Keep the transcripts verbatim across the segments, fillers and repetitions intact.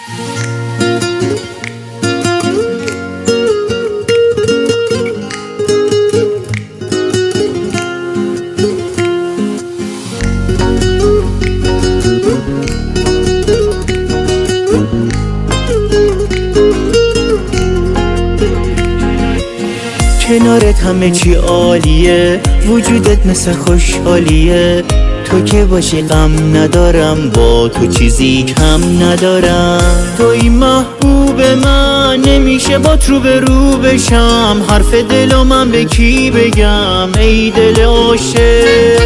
کنارت همه چی عالیه، وجودت مثل خوشحالیه. تو که باشی غم ندارم، با تو چیزی کم ندارم. توی محبوب من، نمیشه با رو به رو بشم. حرف دلو من به کی بگم ای دل عاشق؟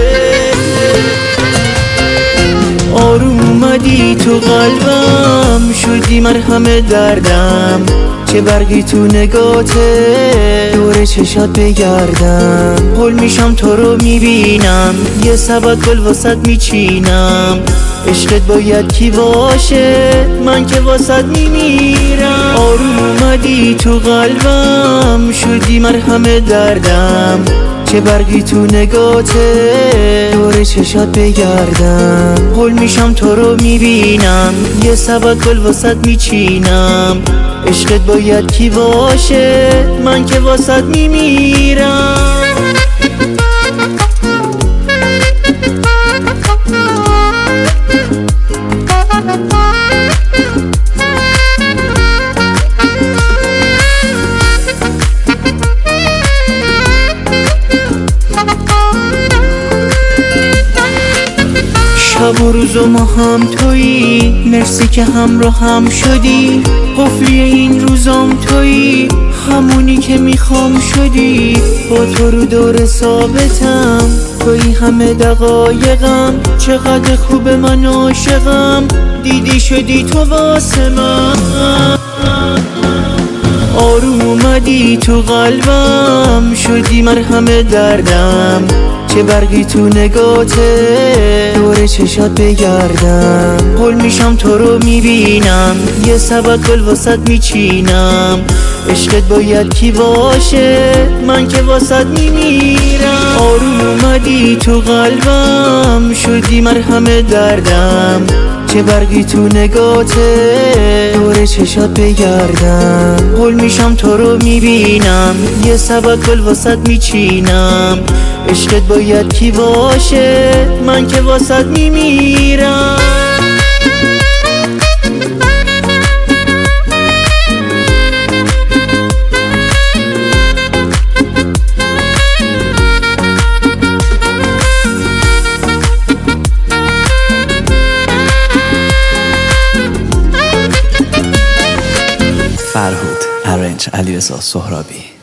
آروم اومدی تو قلبم، شدی مرهم دردم. چه برقی تو نگاته، دور چشات بگردم. هول میشم تو رو میبینم، یه سبد گل واسط میچینم. عشقت باید کی باشه، من که واسط میمیرم. آروم اومدی تو قلبم، شدی مرهم دردم. چه برقی تو نگاته، دور چشات بگردم. هول میشم تو رو میبینم، یه سبد گل واسط میچینم. عشقت باید کی باشه، من که واسط میمیرم. شب و روز و ما هم تویی، مرسی که همراه هم شدی. قفلی این روزام تویی، همونی که میخوام شدی. با تو رو دور ثابتم، تویی همه دقایقم. چقدر خوب من عاشقم، دیدی شدی تو واسه من. آروم اومدی تو قلبم، شدی مرهم دردم. چه برقی تو نگاته، دور چشات بگردم. هول میشم تو رو میبینم، یه سبد گل واسط میچینم. عشقت باید کی باشه، من که واسط میمیرم. آروم اومدی تو قلبم، شدی مرهم دردم. چه برقی تو نگاته، دور چشات بگردم. هول میشم تو رو میبینم، یه سبد گل واسط میچینم. عشقت باید کی باشه، من که واسط میمیرم. فرهود، ارنج، علیرضا سهرابی.